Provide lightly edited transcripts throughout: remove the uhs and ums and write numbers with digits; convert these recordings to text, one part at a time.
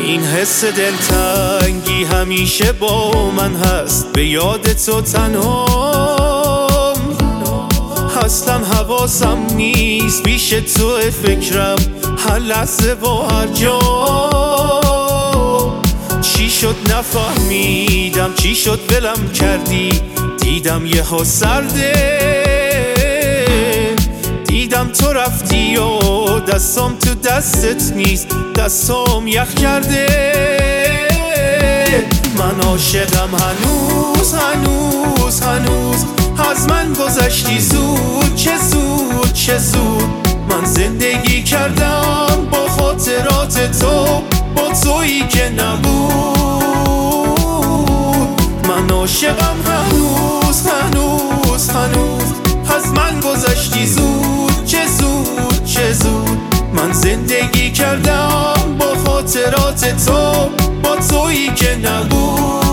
این حس دلتنگی همیشه با من هست، به یاد تو تنهام، اصلا حواسم نیست، پیش تو فکرم هر لحظه و هر جا. چی شد نفهمیدم، چی شد ولم کردی، دیدم یه ها سرده، دیدم تو رفتی و دستام تو دستت نیست، دستام یخ کرده. من عاشقم هنوز هنوز هنوز، از من گذشتی زود، چه زود چه زود. من زندگی کردم با خاطرات تو، با تویی که نبود. من عاشقم هنوز هنوز هنوز، از من گذشتی زود، چه زود چه زود. من زندگی کردم با خاطرات تو، با تویی که نبود.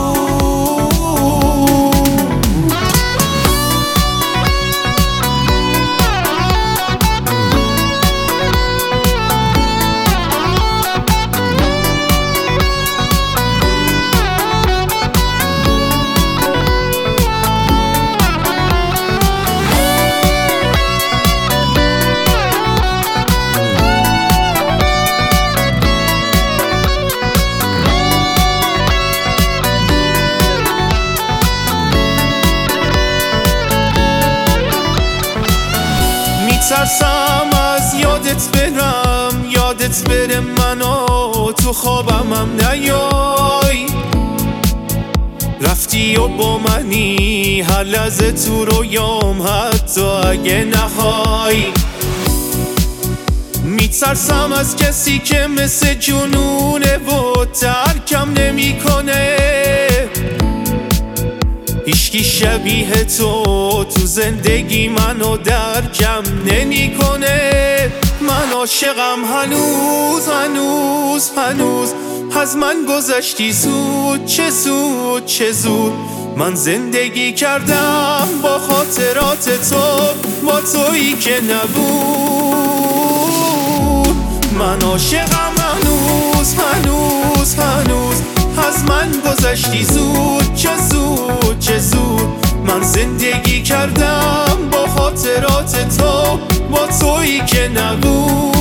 ترسم از یادت برم، یادت بره منو تو خوابم هم نیای. رفتی و با منی هر لحظه تو رویام، حتی اگه نخوای. میترسم از کسی که مثل جنونه و ترکم نمیکنه. هیچکی شبیه تو زندگی منو درکم نمیکنه. من عاشقم هنوز هنوز هنوز، از من گذشتی زود، چه زود چه زود. من زندگی کردم با خاطرات تو، با تویی که نبود. من عاشقم هنوز هنوز هنوز، از من گذشتی زود، چه زود چه زود. من زندگی کردم با خاطرات تو، با تویی که نبود.